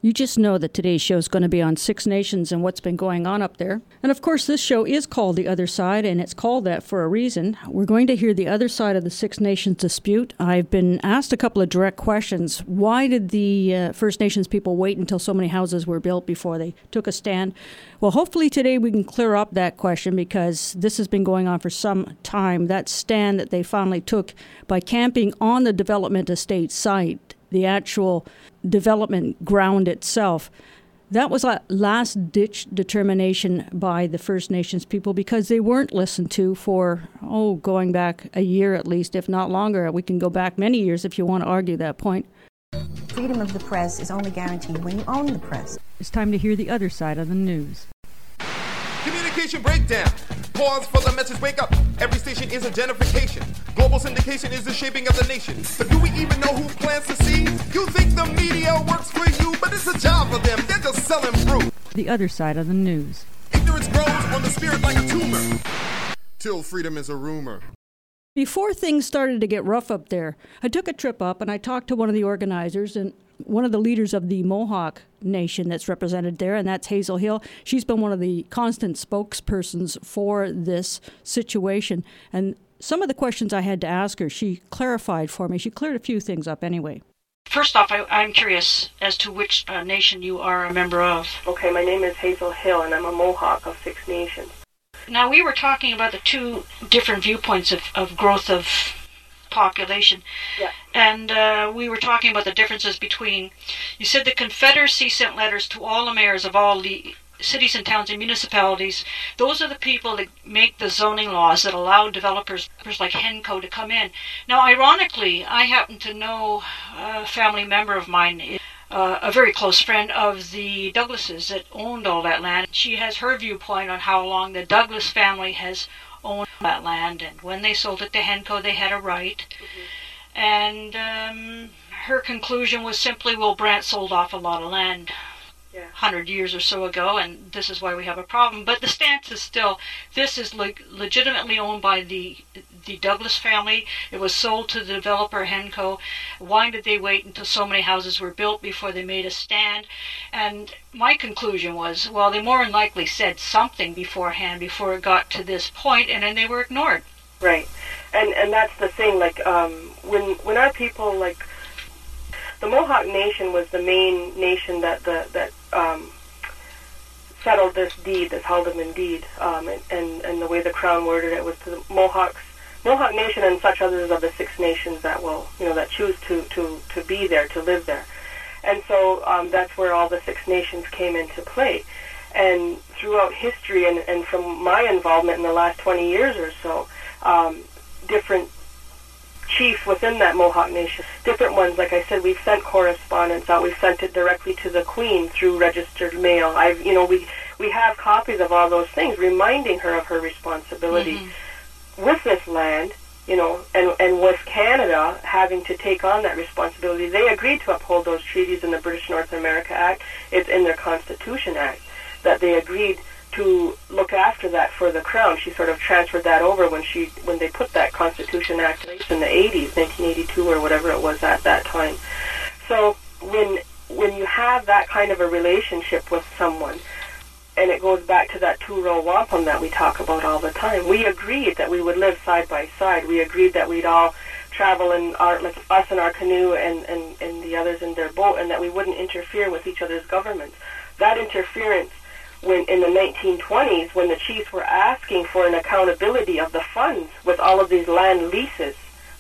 You just know that today's show is going to be on Six Nations and what's been going on up there. And of course, this show is called The Other Side, and it's called that for a reason. We're going to hear the other side of the Six Nations dispute. I've been asked a couple of direct questions. Why did the First Nations people wait until so many houses were built before they took a stand? Well, hopefully today we can clear up that question, because this has been going on for some time. That stand that they finally took by camping on the development estate site, the actual development ground itself, that was a last-ditch determination by the First Nations people, because they weren't listened to for, going back a year at least, if not longer. We can go back many years if you want to argue that point. Freedom of the press is only guaranteed when you own the press. It's time to hear the other side of the news. Communication breakdown. Pause for the message, wake up. Every station is identification. Global syndication is the shaping of the nation. But do we even know who plants the seed? You think the media works for you, but it's a job for them. They're just selling fruit. The other side of the news. Ignorance grows on the spirit like a tumor, till freedom is a rumor. Before things started to get rough up there, I took a trip up and I talked to one of the organizers and one of the leaders of the Mohawk Nation that's represented there, and that's Hazel Hill. She's been one of the constant spokespersons for this situation. And some of the questions I had to ask her, she clarified for me. She cleared a few things up anyway. First off, I'm curious as to which nation you are a member of. Okay, my name is Hazel Hill, and I'm a Mohawk of Six Nations. Now, we were talking about the two different viewpoints of growth of population. Yeah. And we were talking about the differences between, you said the Confederacy sent letters to all the mayors of all the cities and towns and municipalities. Those are the people that make the zoning laws that allow developers like Henco to come in. Now, ironically, I happen to know a family member of mine, a very close friend of the Douglases that owned all that land. She has her viewpoint on how long the Douglas family has owned that land, and when they sold it to Henco, they had a right. Mm-hmm. And her conclusion was simply, well, Brant sold off a lot of land 100 years or so ago, and this is why we have a problem. But the stance is still, this is legitimately owned by the Douglas family. It was sold to the developer Henco. Why did they wait until so many houses were built before they made a stand? And my conclusion was, well, they more than likely said something beforehand before it got to this point, and then they were ignored. Right. And that's the thing, like, when our people, like, the Mohawk Nation was the main nation that settled this deed, this Haldeman deed, and the way the Crown worded it was to the Mohawk Nation and such others of the Six Nations that will, that choose to be there, to live there. And so that's where all the Six Nations came into play. And throughout history, and from my involvement in the last 20 years or so, different chiefs within that Mohawk Nation, different ones, like I said, we've sent correspondence out. We've sent it directly to the Queen through registered mail. We have copies of all those things, reminding her of her responsibility with this land, and with Canada having to take on that responsibility. They agreed to uphold those treaties in the British North America Act. It's in their Constitution Act that they agreed to look after that for the Crown. She sort of transferred that over when they put that Constitution Act in the 80s, 1982 or whatever it was at that time. So when you have that kind of a relationship with someone, and it goes back to that two-row wampum that we talk about all the time, we agreed that we would live side by side. We agreed that we'd all travel in like us in our canoe and the others in their boat, and that we wouldn't interfere with each other's governments. That interference, when in the 1920s, when the chiefs were asking for an accountability of the funds with all of these land leases,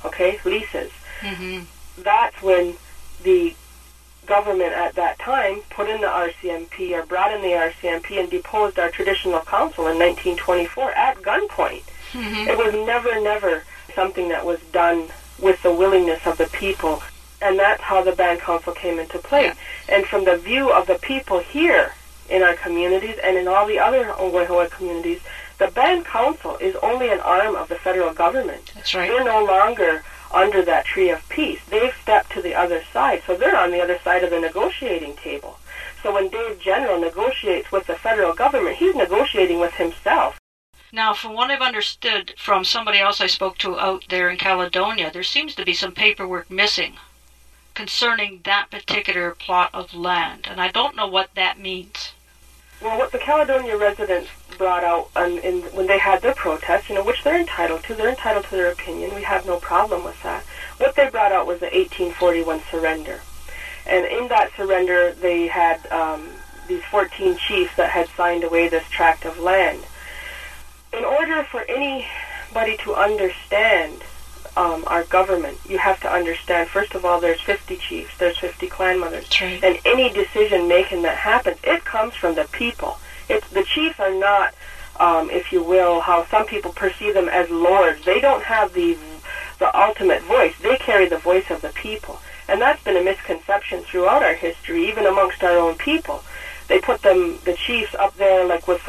that's when the government at that time put in the RCMP, or brought in the RCMP, and deposed our traditional council in 1924 at gunpoint. It was never something that was done with the willingness of the people, and that's how the band council came into play. And from the view of the people here in our communities and in all the other Ojibwe communities, the band council is only an arm of the federal government. That's right. They're no longer under that tree of peace. They've stepped to the other side, so they're on the other side of the negotiating table. So when Dave General negotiates with the federal government, he's negotiating with himself. Now, from what I've understood from somebody else I spoke to out there in Caledonia, there seems to be some paperwork missing concerning that particular plot of land, and I don't know what that means. Well, what the Caledonia residents brought out when they had their protest, which they're entitled to their opinion. We have no problem with that. What they brought out was the 1841 surrender. And in that surrender, they had these 14 chiefs that had signed away this tract of land. In order for anybody to understand our government, you have to understand, first of all, there's 50 chiefs, there's 50 clan mothers, Right. and any decision-making that happens, it comes from the people. The chiefs are not, if you will, how some people perceive them as lords. They don't have the ultimate voice. They carry the voice of the people. And that's been a misconception throughout our history, even amongst our own people. They put the chiefs up there like with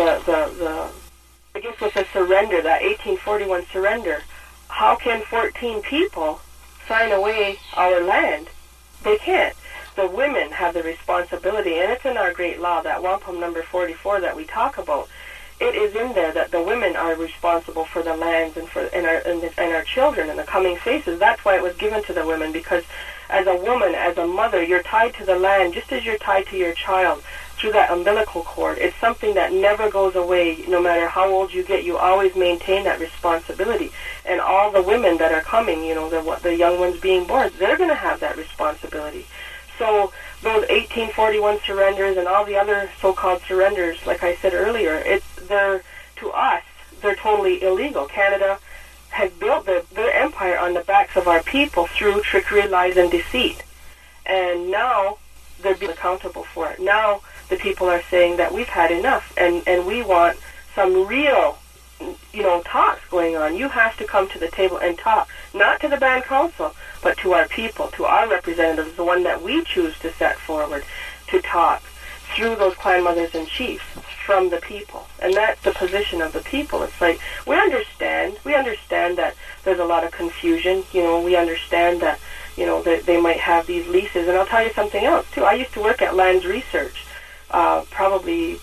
with the surrender, that 1841 surrender. How can 14 people sign away our land? They can't. The women have the responsibility, and it's in our great law, that wampum number 44 that we talk about. It is in there that the women are responsible for the lands and our children and the coming faces. That's why it was given to the women, because as a woman, as a mother, you're tied to the land just as you're tied to your child through that umbilical cord. It's something that never goes away. No matter how old you get, you always maintain that responsibility. And all the women that are coming, the young ones being born, they're going to have that responsibility. So those 1841 surrenders and all the other so-called surrenders, like I said earlier, to us, they're totally illegal. Canada has built their empire on the backs of our people through trickery, lies, and deceit. And now they're being accountable for it. Now the people are saying that we've had enough, and we want some real, talks going on. You have to come to the table and talk, not to the band council, but to our people, to our representatives, the one that we choose to set forward to talk through those clan mothers and chiefs from the people. And that's the position of the people. It's like, we understand that there's a lot of confusion. We understand that, that they might have these leases. And I'll tell you something else, too. I used to work at Lands Research probably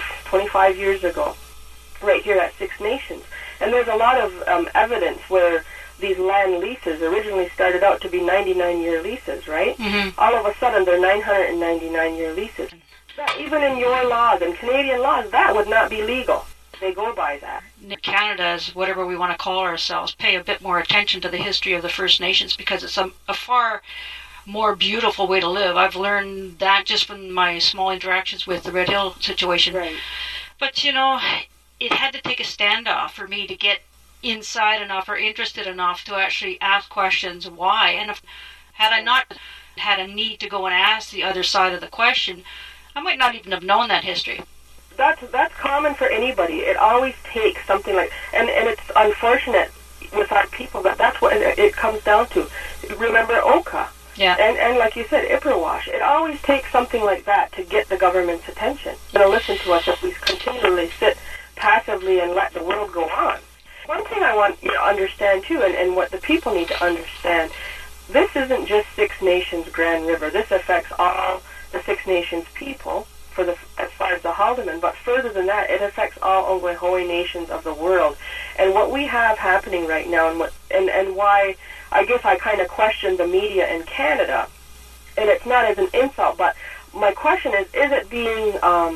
25 years ago, right here at Six Nations. And there's a lot of evidence where these land leases originally started out to be 99-year leases, right? Mm-hmm. All of a sudden, they're 999-year leases. That, even in your laws and Canadian laws, that would not be legal. They go by that. Canada, as whatever we want to call ourselves, pay a bit more attention to the history of the First Nations because it's a far more beautiful way to live. I've learned that just from my small interactions with the Red Hill situation. Right. But, it had to take a standoff for me to get inside enough or interested enough to actually ask questions why. And had I not had a need to go and ask the other side of the question, I might not even have known that history. That's common for anybody. It always takes something like, and it's unfortunate with our people that's what it comes down to. Remember Oka, yeah, and like you said, Ipperwash. It always takes something like that to get the government's attention. Listen to us if we continually sit passively and let the world go on. One thing I want you to understand too, and what the people need to understand, this isn't just Six Nations Grand River. This affects all the Six Nations people, as far as the Haldeman, but further than that, it affects all Ongwehoweh nations of the world. And what we have happening right now, and why I guess I kind of question the media in Canada, and it's not as an insult, but my question is it being,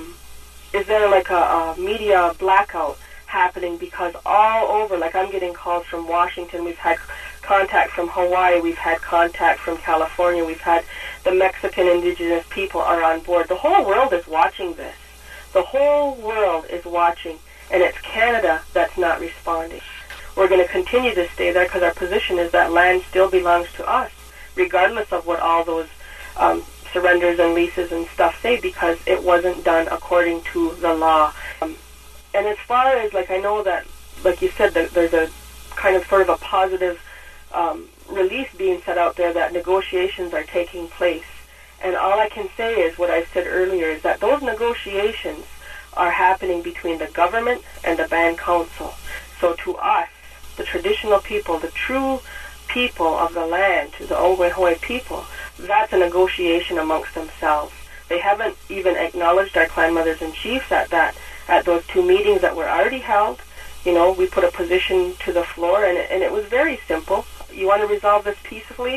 is there like a media blackout happening? Because all over, like I'm getting calls from Washington, we've had contact from Hawaii, we've had contact from California, we've had the Mexican indigenous people are on board. The whole world is watching this. The whole world is watching, and it's Canada that's not responding. We're going to continue to stay there because our position is that land still belongs to us, regardless of what all those surrenders and leases and stuff say, because it wasn't done according to the law. And as far as, I know that, like you said, there's a kind of sort of a positive release being set out there that negotiations are taking place. And all I can say is what I said earlier, is that those negotiations are happening between the government and the band council. So to us, the traditional people, the true people of the land, the Ongwehoweh people, that's a negotiation amongst themselves. They haven't even acknowledged our clan mothers and chiefs at those two meetings that were already held. We put a position to the floor, and it was very simple. You want to resolve this peacefully?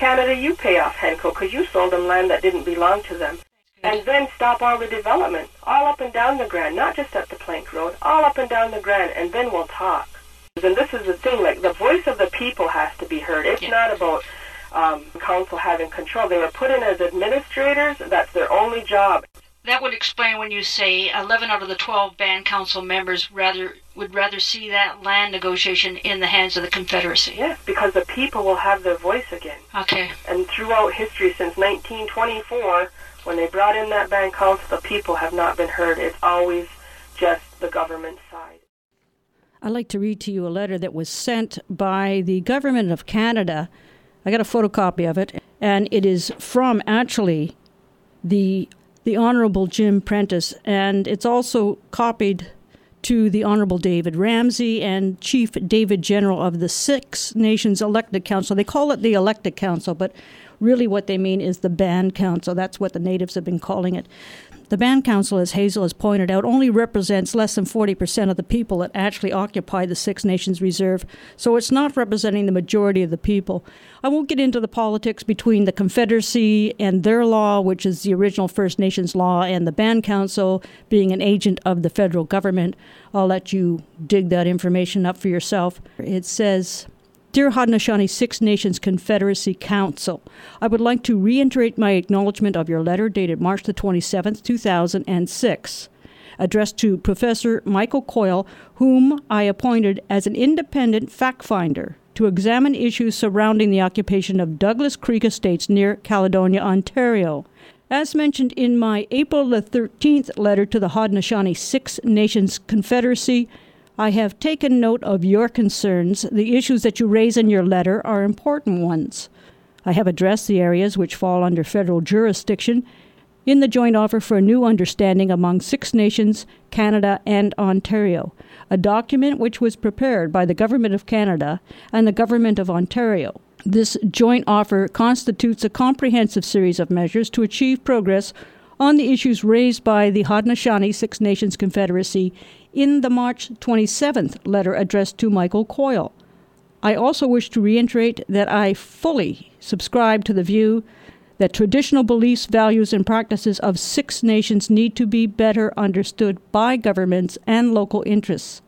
Canada, you pay off Henco because you sold them land that didn't belong to them. And then stop all the development, all up and down the Grand, not just at the Plank Road, all up and down the Grand, and then we'll talk. And this is the thing, like, the voice of the people has to be heard. It's not about council having control. They were put in as administrators. That's their only job. That would explain when you say 11 out of the 12 band council members would rather see that land negotiation in the hands of the Confederacy. Yes, because the people will have their voice again. Okay. And throughout history since 1924, when they brought in that band council, the people have not been heard. It's always just the government side. I'd like to read to you a letter that was sent by the Government of Canada. I got a photocopy of it, and it is from, actually, the Honourable Jim Prentice, and it's also copied to the Honourable David Ramsey and Chief David General of the Six Nations Elected Council. They call it the Elected Council, but really what they mean is the Band Council. That's what the natives have been calling it. The Band Council, as Hazel has pointed out, only represents less than 40% of the people that actually occupy the Six Nations Reserve, so it's not representing the majority of the people. I won't get into the politics between the Confederacy and their law, which is the original First Nations law, and the Band Council being an agent of the federal government. I'll let you dig that information up for yourself. It says, Dear Haudenosaunee Six Nations Confederacy Council, I would like to reiterate my acknowledgement of your letter dated March the 27th, 2006, addressed to Professor Michael Coyle, whom I appointed as an independent fact finder to examine issues surrounding the occupation of Douglas Creek Estates near Caledonia, Ontario. As mentioned in my April the 13th letter to the Haudenosaunee Six Nations Confederacy, I have taken note of your concerns. The issues that you raise in your letter are important ones. I have addressed the areas which fall under federal jurisdiction in the joint offer for a new understanding among Six Nations, Canada, and Ontario, a document which was prepared by the Government of Canada and the Government of Ontario. This joint offer constitutes a comprehensive series of measures to achieve progress on the issues raised by the Haudenosaunee Six Nations Confederacy in the March 27th letter addressed to Michael Coyle. I also wish to reiterate that I fully subscribe to the view that traditional beliefs, values, and practices of Six Nations need to be better understood by governments and local interests.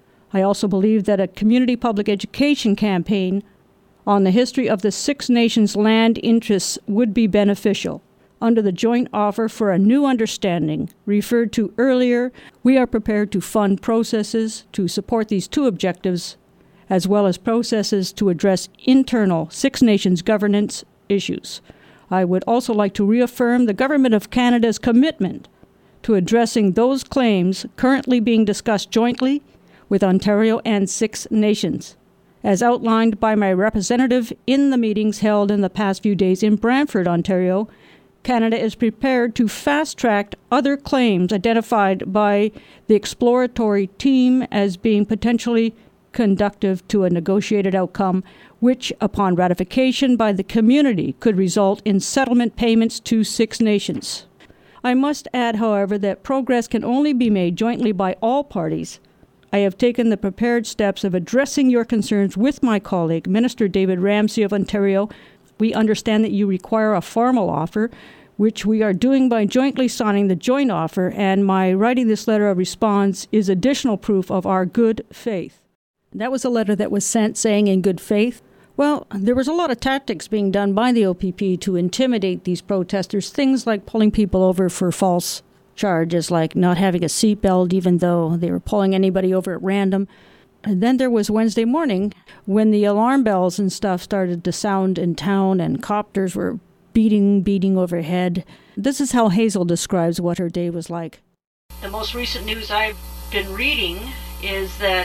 I also believe that a community public education campaign on the history of the Six Nations land interests would be beneficial. Under the joint offer for a new understanding referred to earlier, we are prepared to fund processes to support these two objectives, as well as processes to address internal Six Nations governance issues. I would also like to reaffirm the Government of Canada's commitment to addressing those claims currently being discussed jointly with Ontario and Six Nations. As outlined by my representative in the meetings held in the past few days in Brantford, Ontario, Canada is prepared to fast-track other claims identified by the exploratory team as being potentially conducive to a negotiated outcome, which, upon ratification by the community, could result in settlement payments to Six Nations. I must add, however, that progress can only be made jointly by all parties. I have taken the prepared steps of addressing your concerns with my colleague, Minister David Ramsey of Ontario. We understand that you require a formal offer, which we are doing by jointly signing the joint offer, and my writing this letter of response is additional proof of our good faith. That was a letter that was sent saying in good faith. Well, there was a lot of tactics being done by the OPP to intimidate these protesters, things like pulling people over for false charges, like not having a seatbelt, even though they were pulling anybody over at random. And then there was Wednesday morning when the alarm bells and stuff started to sound in town and copters were beating overhead. This is how Hazel describes what her day was like. The most recent news I've been reading is that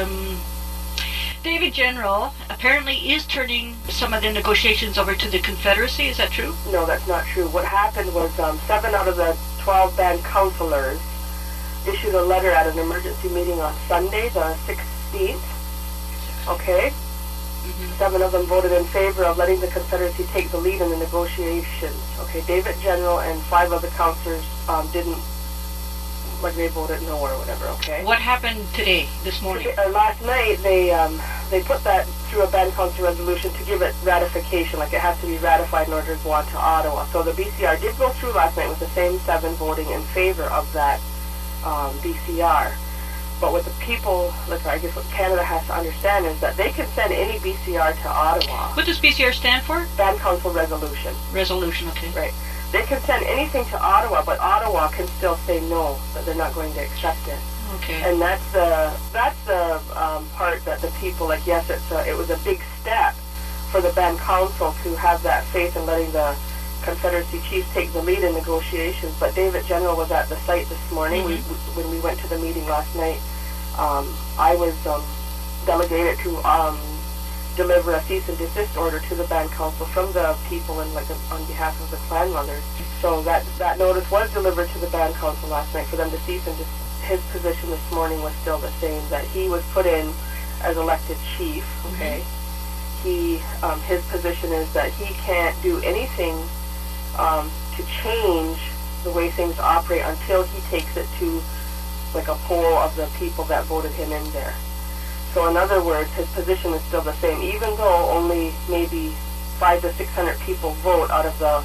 David General apparently is turning some of the negotiations over to the Confederacy. Is that true? No, that's not true. What happened was 7 out of the 12 band councillors issued a letter at an emergency meeting on Sunday, the 16th. Okay? 7 of them voted in favor of letting the Confederacy take the lead in the negotiations. Okay, David General and 5 other councillors didn't like they voted no or whatever. Okay. What happened today, this morning? Last night they put that through a band council resolution to give it ratification, like it has to be ratified in order to go on to Ottawa. So the BCR did go through last night with the same 7 voting in favor of that BCR. But what the people, like I guess what Canada has to understand is that they can send any BCR to Ottawa. What does BCR stand for? Band council resolution. Resolution, okay. Right. They can send anything to Ottawa, but Ottawa can still say no, that they're not going to accept it. Okay. And that's the part that the people, like, yes, it was a big step for the band council to have that faith in letting the Confederacy chiefs take the lead in negotiations. But David General was at the site this morning. Mm-hmm. When we went to the meeting last night, I was delegated to deliver a cease and desist order to the band council from the people and, like, on behalf of the clan mothers. So that notice was delivered to the band council last night for them to cease and desist. His position this morning was still the same, that he was put in as elected chief. Okay. Mm-hmm. His position is that he can't do anything to change the way things operate until he takes it to, like, a poll of the people that voted him in there. So in other words, his position is still the same, even though only maybe 500 to 600 people vote out of the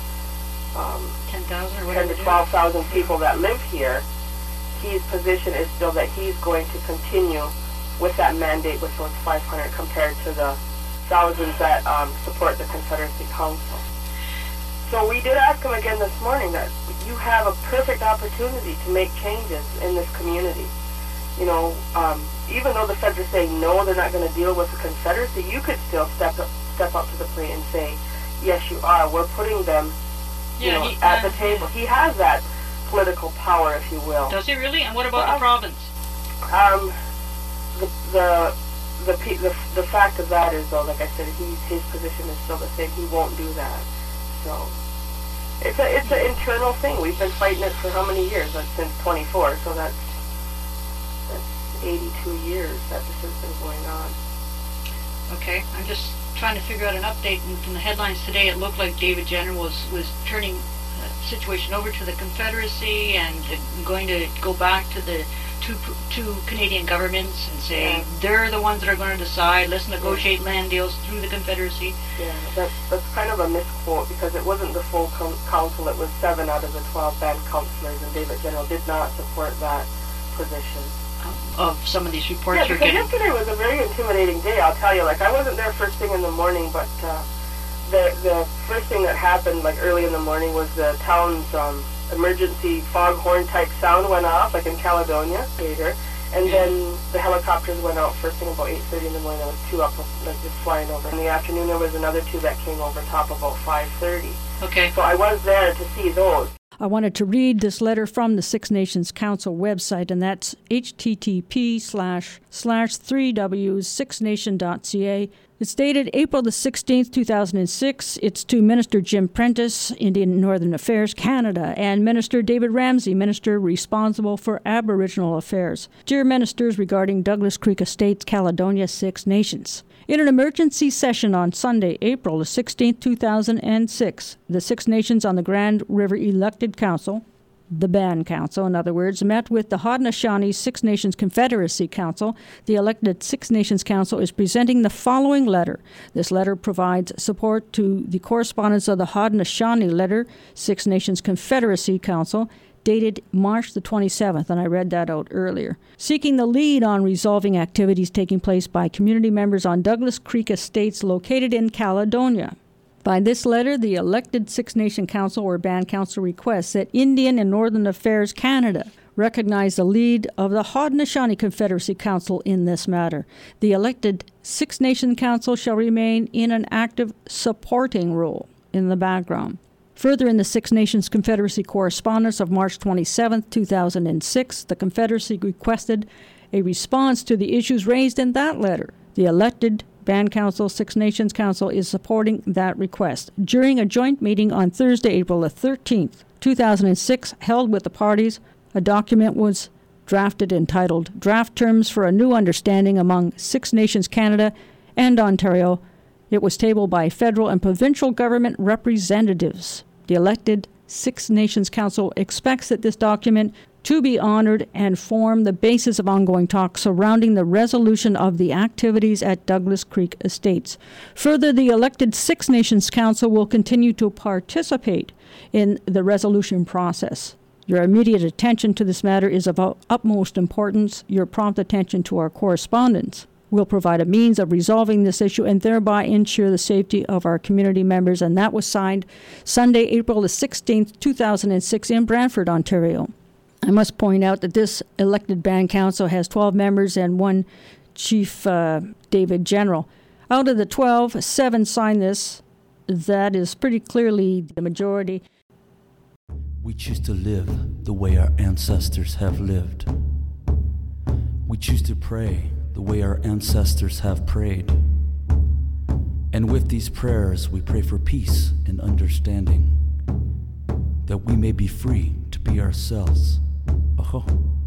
10,000 or whatever. 10 to 12,000 people that live here. His position is still that he's going to continue with that mandate with those 500 compared to the thousands that support the Confederacy Council. So we did ask him again this morning that you have a perfect opportunity to make changes in this community. You know, even though the feds are saying no, they're not going to deal with the Confederacy, you could still step up to the plate and say, yes, you are. We're putting them, at the table. He has that political power, if you will. Does he really? And what about the province? The fact of that is, though, like I said, his position is still the same. He won't do that. So it's an internal thing. We've been fighting it for how many years? Since 24. So that's 82 years that this has been going on. Okay, I'm just trying to figure out an update. And from the headlines today, it looked like David General was turning the situation over to the Confederacy and going to go back to the two Canadian governments and say they're the ones that are going to decide. Let's negotiate land deals through the Confederacy. Yeah, that's kind of a misquote, because it wasn't the full council. It was 7 out of the 12 band councillors, and David General did not support that position. Of some of these reports you're getting. Yeah, because yesterday was a very intimidating day, I'll tell you. Like, I wasn't there first thing in the morning, but the first thing that happened, like, early in the morning was the town's emergency foghorn type sound went off, like in Caledonia, later. And then the helicopters went out first thing about 8:30 in the morning. There was 2 up, like, just flying over. In the afternoon, there was another 2 that came over top about 5:30. Okay. So I was there to see those. I wanted to read this letter from the Six Nations Council website, and that's http://3w6nation.ca. It's dated April the 16th, 2006. It's to Minister Jim Prentice, Indian Northern Affairs, Canada, and Minister David Ramsay, Minister responsible for Aboriginal Affairs. Dear Ministers, regarding Douglas Creek Estates, Caledonia, Six Nations. In an emergency session on Sunday, April the 16th, 2006, the Six Nations on the Grand River Elected Council, the Band Council, in other words, met with the Haudenosaunee Six Nations Confederacy Council. The elected Six Nations Council is presenting the following letter. This letter provides support to the correspondence of the Haudenosaunee letter, Six Nations Confederacy Council, dated March the 27th, and I read that out earlier, seeking the lead on resolving activities taking place by community members on Douglas Creek Estates located in Caledonia. By this letter, the elected Six Nation Council or Band Council requests that Indian and Northern Affairs Canada recognize the lead of the Haudenosaunee Confederacy Council in this matter. The elected Six Nation Council shall remain in an active supporting role in the background. Further, in the Six Nations Confederacy correspondence of March 27, 2006, the Confederacy requested a response to the issues raised in that letter. The elected Band Council, Six Nations Council, is supporting that request. During a joint meeting on Thursday, April the 13th, 2006, held with the parties, a document was drafted entitled Draft Terms for a New Understanding among Six Nations Canada and Ontario. It was tabled by federal and provincial government representatives. The elected Six Nations Council expects that this document to be honored and form the basis of ongoing talks surrounding the resolution of the activities at Douglas Creek Estates. Further, the elected Six Nations Council will continue to participate in the resolution process. Your immediate attention to this matter is of utmost importance. Your prompt attention to our correspondence will provide a means of resolving this issue and thereby ensure the safety of our community members. And that was signed Sunday, April the 16th, 2006 in Brantford, Ontario. I must point out that this elected band council has 12 members and one Chief David General. Out of the 12, 7 signed this. That is pretty clearly the majority. We choose to live the way our ancestors have lived. We choose to pray the way our ancestors have prayed. And with these prayers, we pray for peace and understanding, that we may be free to be ourselves. Oh.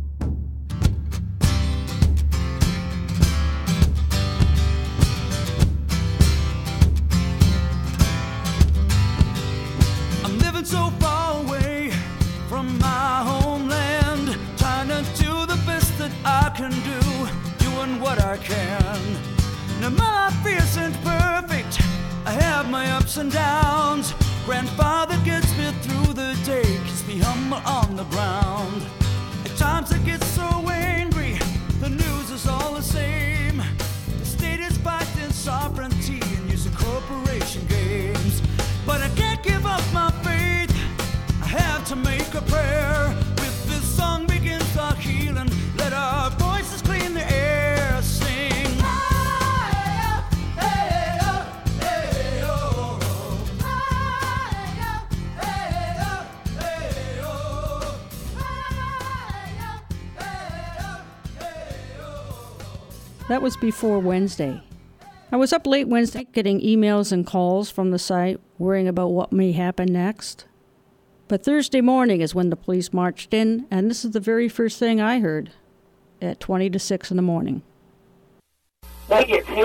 I'm living so far away from my homeland, trying to do the best that I can do, doing what I can. Now my life isn't perfect, I have my ups and downs. Grandfather gets me through the day, keeps me humble on the ground. At times I get so angry, the news is all the same. The state is fighting sovereignty and using corporation games. But I can't give up my faith, I have to make a prayer. With this song begins our healing, let our voices clean the air, sing. That was before Wednesday. I was up late Wednesday getting emails and calls from the site, worrying about what may happen next. But Thursday morning is when the police marched in, and this is the very first thing I heard at 20 to 6 in the morning. I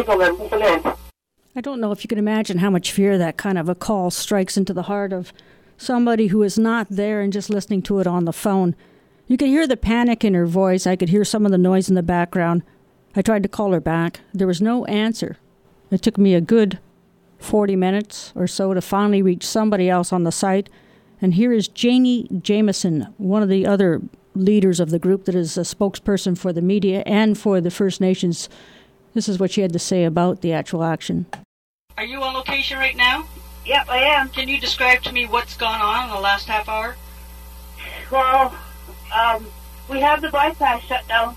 I don't know if you can imagine how much fear that kind of a call strikes into the heart of somebody who is not there and just listening to it on the phone. You could hear the panic in her voice. I could hear some of the noise in the background. I tried to call her back. There was no answer. It took me a good 40 minutes or so to finally reach somebody else on the site. And here is Janie Jameson, one of the other leaders of the group that is a spokesperson for the media and for the First Nations. This is what she had to say about the actual action. Are you on location right now? Yep, I am. Can you describe to me what's gone on in the last half hour? Well, we have the bypass shut down,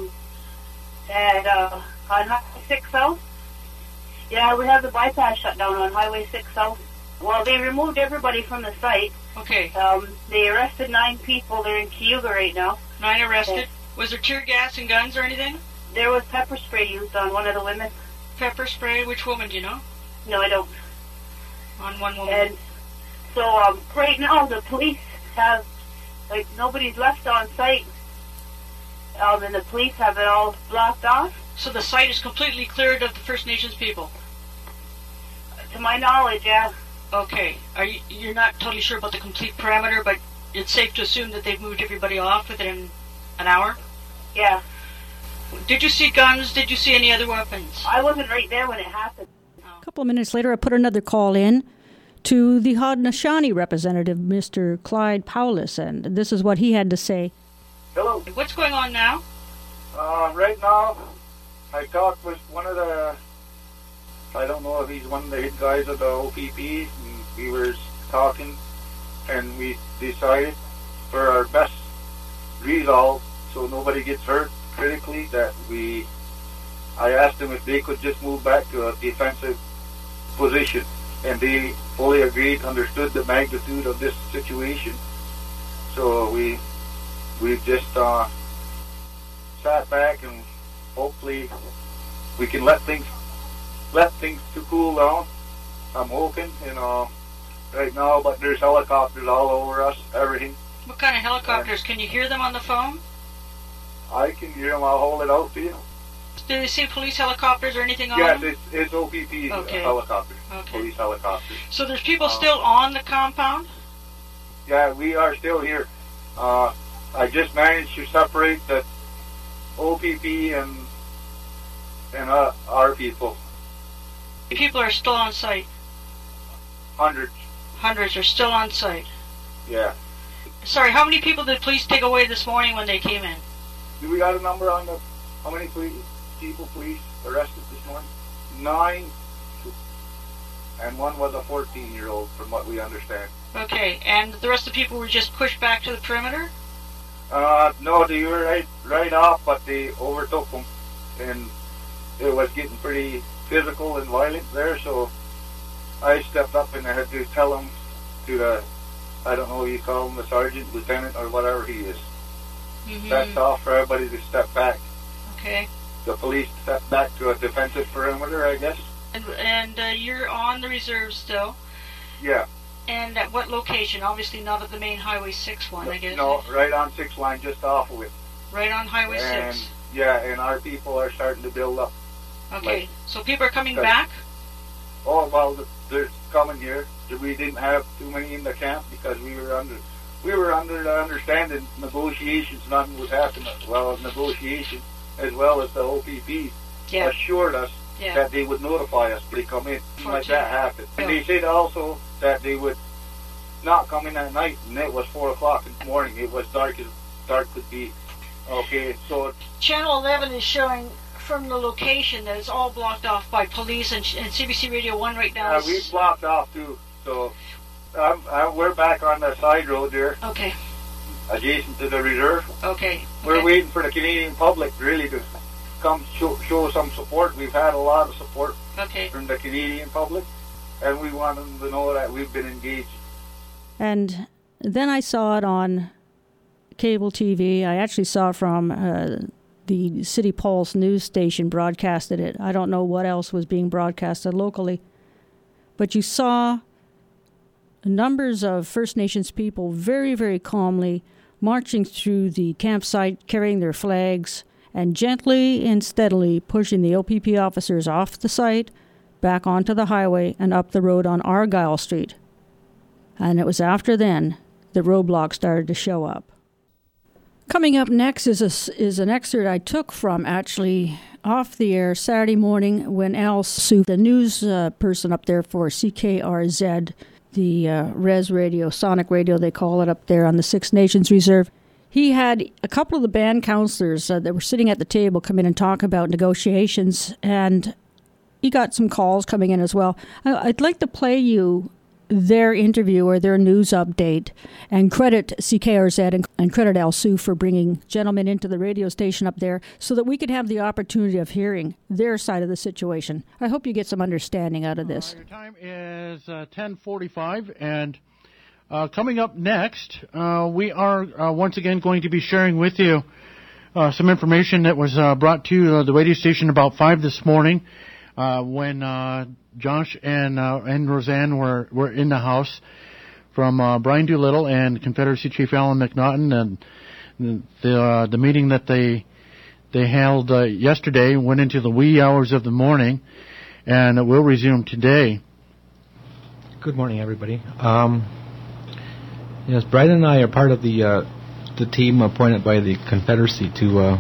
and on Highway 6 South. Yeah, we have the bypass shut down on Highway 6 South. Well, they removed everybody from the site. Okay. They arrested 9 people. They're in Cayuga right now. 9 arrested? Was there tear gas and guns or anything? There was pepper spray used on one of the women. Pepper spray? Which woman, do you know? No, I don't. On one woman. And so right now the police have, like, nobody's left on site. And the police have it all blocked off. So the site is completely cleared of the First Nations people? To my knowledge, yeah. Okay. You're not totally sure about the complete parameter, but it's safe to assume that they've moved everybody off within an hour? Yeah. Did you see guns? Did you see any other weapons? I wasn't right there when it happened. A couple of minutes later, I put another call in to the Haudenosaunee representative, Mr. Clyde Powless, and this is what he had to say. Hello. What's going on now? Right now, I talked with one of the, I don't know if he's one of the head guys of the OPP, and we were talking, and we decided for our best resolve, so nobody gets hurt critically, that I asked them if they could just move back to a defensive position, and they fully agreed, understood the magnitude of this situation. So we just sat back, and hopefully we can let things to cool down. I'm hoping, right now, but there's helicopters all over us, everything. What kind of helicopters? Can you hear them on the phone? I can hear them. I'll hold it out to you. Do they see police helicopters or anything on Yes, them? it's OPP helicopters, police helicopters. So there's people still on the compound? Yeah, we are still here. I just managed to separate the OPP and our people. People are still on site. Hundreds. Hundreds are still on site. Yeah. Sorry, how many people did police take away this morning when they came in? Do we got a number on how many police arrested this morning? 9, and one was a 14-year-old, from what we understand. Okay, and the rest of the people were just pushed back to the perimeter? No, they were right off, but they overtook them, and it was getting pretty physical and violent there, so I stepped up and I had to tell them to the, I don't know what you call him, the sergeant, lieutenant, or whatever he is. Mm-hmm. That's off for everybody to step back. Okay. The police stepped back to a defensive perimeter, I guess. And you're on the reserve still? Yeah. And at what location? Obviously not at the main Highway 6 one, I guess. No, right on 6 line, just off of it. Right on Highway and, 6? Yeah, and our people are starting to build up. Okay, so people are coming back? Oh, well, they're coming here. We didn't have too many in the camp because we were under the understanding negotiations, nothing was happening. Well, negotiations as well as the OPP assured us that they would notify us when they come in. Like that happened. And they said also that they would not come in at night, and it was 4 o'clock in the morning. It was dark as dark could be. Okay, so Channel 11 is showing from the location that it's all blocked off by police, and CBC Radio 1 right now is... we blocked off too, so we're back on the side road there. Okay. Adjacent to the reserve. Okay. We're waiting for the Canadian public really to come show some support. We've had a lot of support from the Canadian public, and we want them to know that we've been engaged. And then I saw it on cable TV. I actually saw it from the City Pulse news station broadcasted it. I don't know what else was being broadcasted locally. But you saw numbers of First Nations people very, very calmly marching through the campsite, carrying their flags, and gently and steadily pushing the OPP officers off the site, back onto the highway, and up the road on Argyle Street. And it was after then the roadblocks started to show up. Coming up next is an excerpt I took from, actually, off the air Saturday morning when Al Sue, the news person up there for CKRZ, the Res Radio, Sonic Radio, they call it up there on the Six Nations Reserve. He had a couple of the band counselors that were sitting at the table come in and talk about negotiations, and he got some calls coming in as well. I'd like to play you their interview or their news update and credit CKRZ and credit Al Sue for bringing gentlemen into the radio station up there so that we could have the opportunity of hearing their side of the situation. I hope you get some understanding out of this. Your time is 10:45, and coming up next, we are once again going to be sharing with you some information that was brought to the radio station about 5 this morning when Josh and Roseanne were in the house from Brian Doolittle and Confederacy Chief Alan McNaughton, and the meeting that they held yesterday went into the wee hours of the morning, and it will resume today. Good morning, everybody. Yes, Brian and I are part of the team appointed by the Confederacy to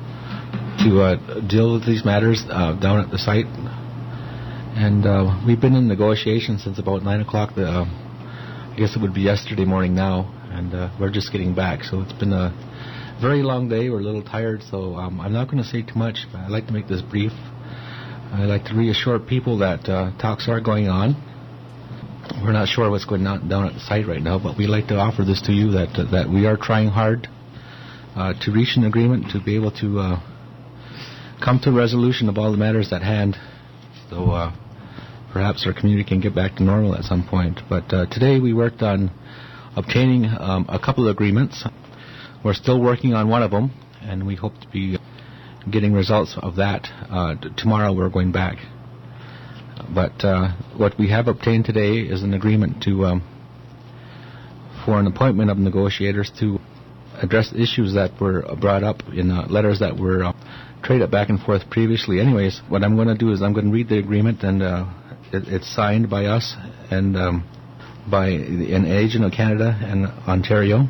deal with these matters down at the site. And we've been in negotiations since about 9 o'clock. I guess it would be yesterday morning now, and we're just getting back. So it's been a very long day. We're a little tired, so I'm not going to say too much, but I'd like to make this brief. I'd like to reassure people that talks are going on. We're not sure what's going on down at the site right now, but we'd like to offer this to you, that we are trying hard to reach an agreement, to be able to come to a resolution of all the matters at hand. So perhaps our community can get back to normal at some point. But today we worked on obtaining a couple of agreements. We're still working on one of them, and we hope to be getting results of that. Tomorrow we're going back. But what we have obtained today is an agreement for an appointment of negotiators to address issues that were brought up in letters that were traded back and forth previously. Anyways, what I'm going to do is I'm going to read the agreement, and it's signed by us and by an agent of Canada and Ontario.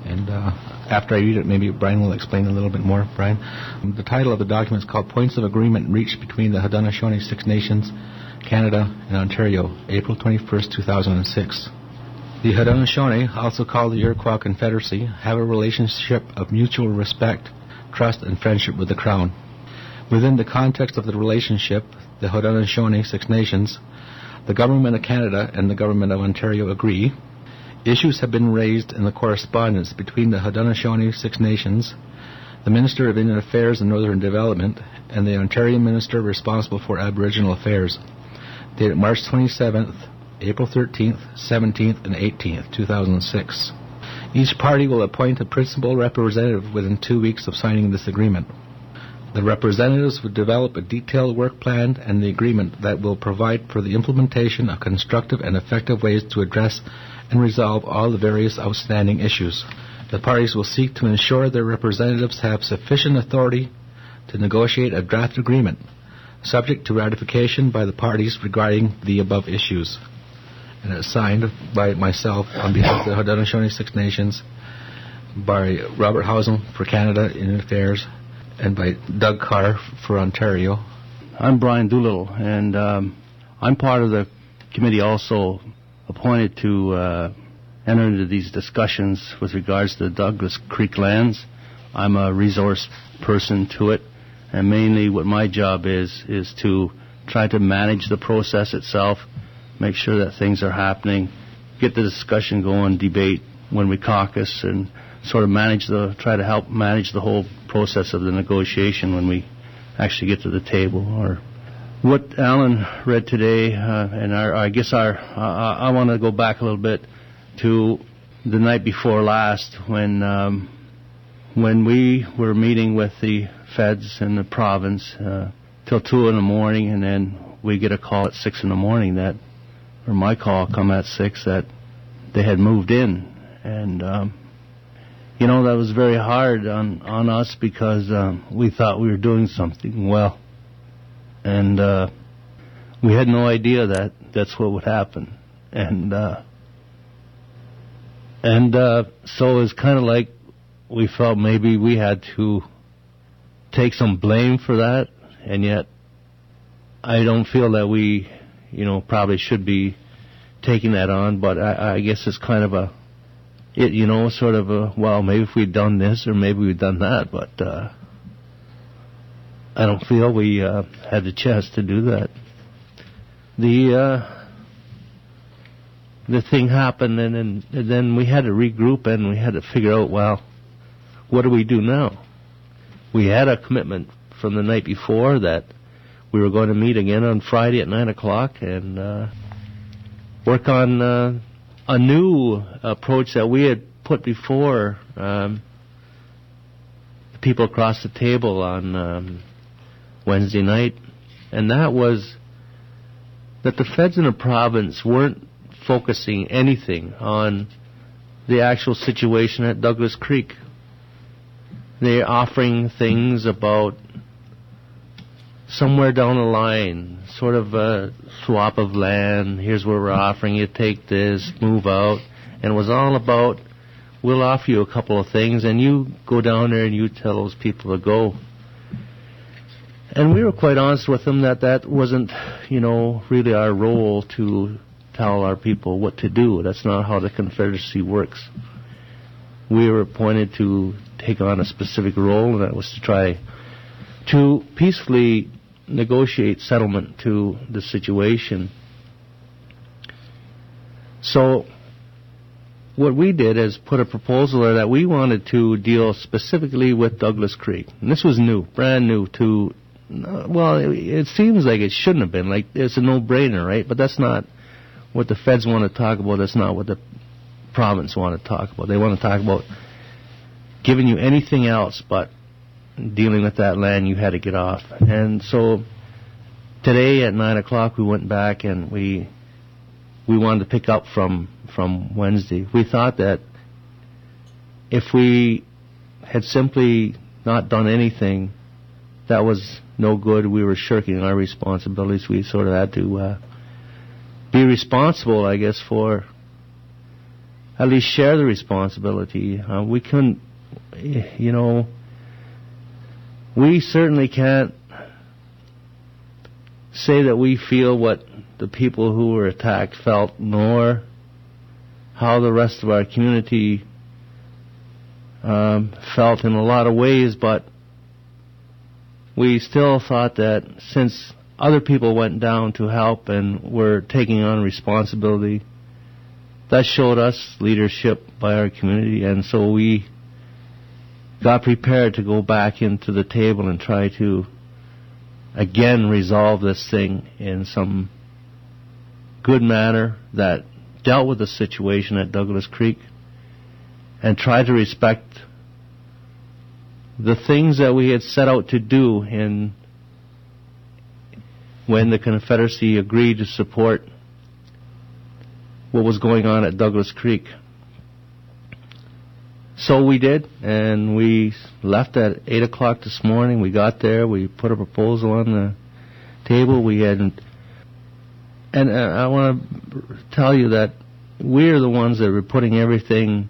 And after I read it, maybe Brian will explain a little bit more. Brian, the title of the document is called Points of Agreement Reached Between the Haudenosaunee Six Nations, Canada, and Ontario, April 21st, 2006. The Haudenosaunee, also called the Iroquois Confederacy, have a relationship of mutual respect, trust, and friendship with the Crown. Within the context of the relationship, the Haudenosaunee Six Nations, the Government of Canada and the Government of Ontario agree. Issues have been raised in the correspondence between the Haudenosaunee Six Nations, the Minister of Indian Affairs and Northern Development, and the Ontario Minister responsible for Aboriginal Affairs, dated March 27th, April 13th, 17th, and 18th, 2006. Each party will appoint a principal representative within 2 weeks of signing this agreement. The representatives will develop a detailed work plan and the agreement that will provide for the implementation of constructive and effective ways to address and resolve all the various outstanding issues. The parties will seek to ensure their representatives have sufficient authority to negotiate a draft agreement, subject to ratification by the parties regarding the above issues. And it's signed by myself on behalf of the Haudenosaunee Six Nations, by Robert Hausen for Canada Indian Affairs, and by Doug Carr for Ontario. I'm Brian Doolittle, and I'm part of the committee also appointed to enter into these discussions with regards to the Douglas Creek lands. I'm a resource person to it, and mainly what my job is to try to manage the process itself, make sure that things are happening, get the discussion going, debate when we caucus, and sort of try to help manage the whole process of the negotiation when we actually get to the table. Or what Alan read today, I want to go back a little bit to the night before last when we were meeting with the feds in the province till 2 in the morning, and then we get a call at 6 in the morning or my call come at 6 that they had moved in. And that was very hard on us because we thought we were doing something well. And we had no idea that that's what would happen. And so it was kind of like we felt maybe we had to take some blame for that. And yet I don't feel that we, probably should be taking that on. But I guess it's kind of maybe if we'd done this or maybe we'd done that, but I don't feel we had the chance to do that. The thing happened, and then we had to regroup and we had to figure out, what do we do now? We had a commitment from the night before that we were going to meet again on Friday at 9 o'clock and work on a new approach that we had put before the people across the table on Wednesday night, and that was that the feds in the province weren't focusing anything on the actual situation at Douglas Creek. They're offering things about somewhere down the line, sort of a swap of land. Here's where we're offering you, take this, move out. And it was all about, we'll offer you a couple of things, and you go down there and you tell those people to go. And we were quite honest with them that wasn't, really our role to tell our people what to do. That's not how the Confederacy works. We were appointed to take on a specific role, and that was to try to peacefully negotiate settlement to the situation. So what we did is put a proposal there that we wanted to deal specifically with Douglas Creek. And this was new, brand new to, it seems like it shouldn't have been. Like, it's a no-brainer, right? But that's not what the feds want to talk about. That's not what the province want to talk about. They want to talk about giving you anything else but dealing with that land you had to get off. And so today at 9 o'clock we went back and we wanted to pick up from Wednesday. We thought that if we had simply not done anything, that was no good. We were shirking our responsibilities. We sort of had to be responsible, I guess, for at least share the responsibility. We couldn't, we certainly can't say that we feel what the people who were attacked felt, nor how the rest of our community felt in a lot of ways, but we still thought that since other people went down to help and were taking on responsibility, that showed us leadership by our community, and so we got prepared to go back into the table and try to again resolve this thing in some good manner that dealt with the situation at Douglas Creek and tried to respect the things that we had set out to do when the Confederacy agreed to support what was going on at Douglas Creek. So we did, and we left at 8 o'clock this morning. We got there, we put a proposal on the table. And I want to tell you that we're the ones that are putting everything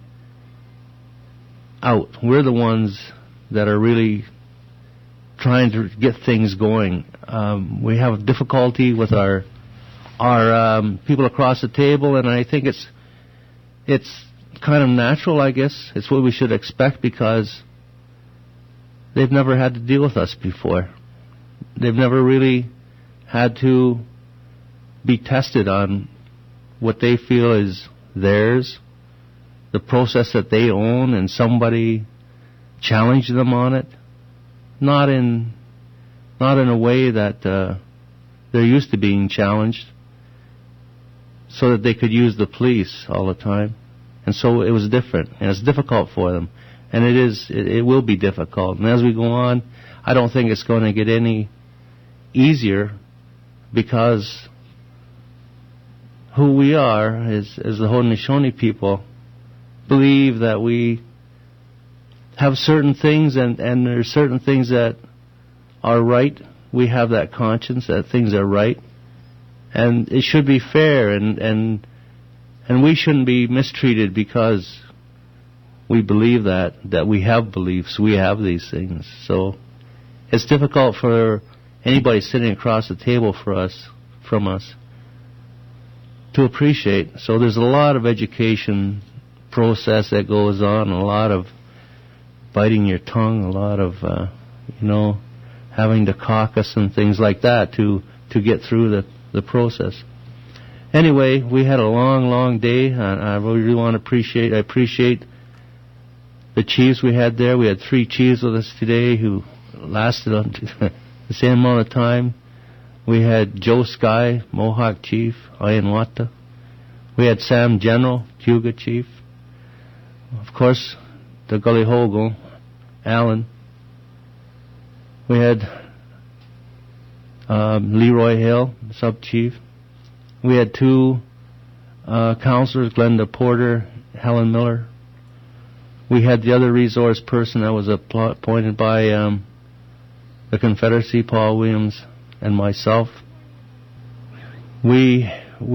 out. We're the ones that are really trying to get things going. We have difficulty with our people across the table, and I think it's kind of natural, I guess. It's what we should expect because they've never had to deal with us before. They've never really had to be tested on what they feel is theirs, the process that they own, and somebody challenge them on it. Not in a way that they're used to being challenged, so that they could use the police all the time. And so it was different, and it's difficult for them, and it will be difficult. And as we go on, I don't think it's going to get any easier, because who we are as the Haudenosaunee people believe that we have certain things, and there are certain things that are right. We have that conscience that things are right, and it should be fair, and we shouldn't be mistreated because we believe that we have beliefs, we have these things. So it's difficult for anybody sitting across the table from us to appreciate. So there's a lot of education process that goes on, a lot of biting your tongue, a lot of having to caucus and things like that to get through the process. Anyway, we had a long day, and I really want to appreciate the chiefs we had there. We had 3 chiefs with us today who lasted on the same amount of time. We had Joe Sky, Mohawk Chief, Ayanwata. We had Sam General, Cayuga Chief. Of course, the Gully Hogo, Alan. We had Leroy Hill, Sub-Chief. We had 2 counselors, Glenda Porter, Helen Miller. We had the other resource person that was appointed by the Confederacy, Paul Williams, and myself. We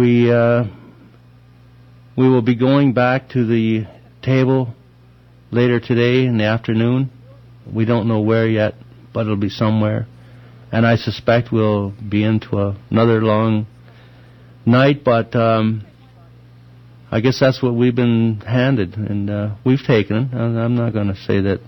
will be going back to the table later today in the afternoon. We don't know where yet, but it'll be somewhere. And I suspect we'll be into another long night, but I guess that's what we've been handed, and we've taken it. And I'm not going to say that,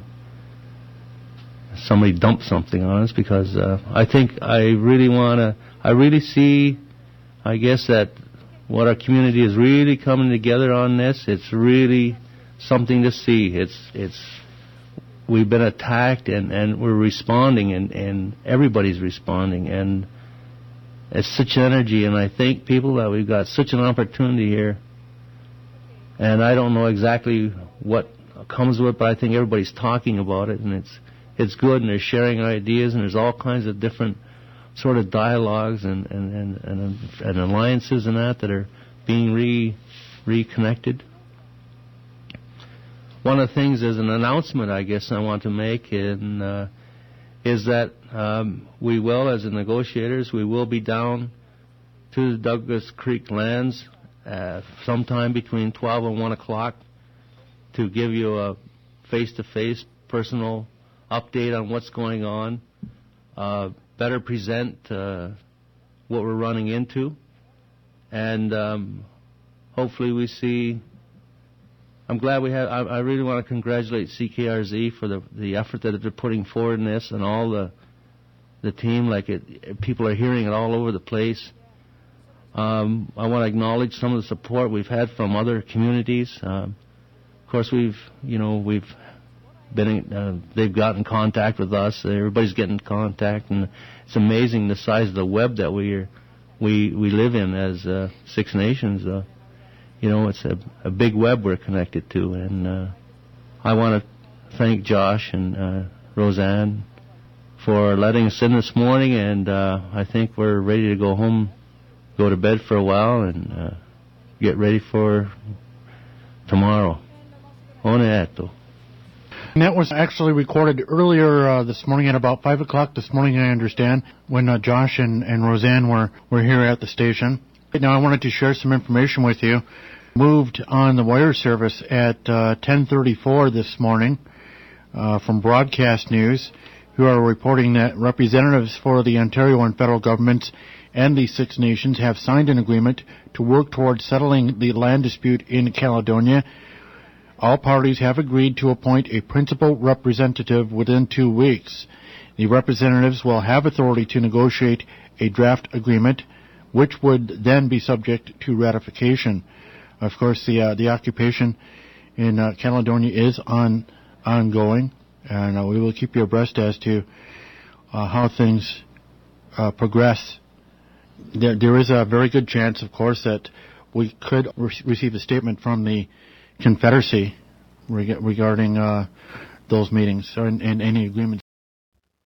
somebody dumped something on us, because I think I really see, I guess, that what our community is really coming together on this. It's really something to see. We've been attacked, and we're responding, and everybody's responding, and it's such energy, and I thank people that we've got such an opportunity here. And I don't know exactly what comes with it, but I think everybody's talking about it, and it's good, and they're sharing ideas, and there's all kinds of different sort of dialogues and alliances and that are being reconnected. One of the things as an announcement, I guess, I want to make is that we will, as the negotiators, we will be down to the Douglas Creek lands sometime between 12 and 1 o'clock to give you a face-to-face personal update on what's going on, better present what we're running into, and hopefully we see. I'm glad we have. I really want to congratulate CKRZ for the effort that they're putting forward in this, and all the team. People are hearing it all over the place. I want to acknowledge some of the support we've had from other communities. Of course, we've been. They've got in contact with us. Everybody's getting in contact, and it's amazing the size of the web that we live in as Six Nations. It's a big web we're connected to, and I want to thank Josh and Roseanne for letting us in this morning, and I think we're ready to go home, go to bed for a while, and get ready for tomorrow. Oneato. And that was actually recorded earlier this morning at about 5 o'clock this morning, I understand, when Josh and Roseanne were here at the station. Now, I wanted to share some information with you. Moved on the wire service at 10:34 this morning from Broadcast News, who are reporting that representatives for the Ontario and federal governments and the Six Nations have signed an agreement to work towards settling the land dispute in Caledonia. All parties have agreed to appoint a principal representative within 2 weeks. The representatives will have authority to negotiate a draft agreement, which would then be subject to ratification. Of course, the occupation in Caledonia is ongoing, and we will keep you abreast as to how things progress. There is a very good chance, of course, that we could receive a statement from the Confederacy regarding those meetings and any agreements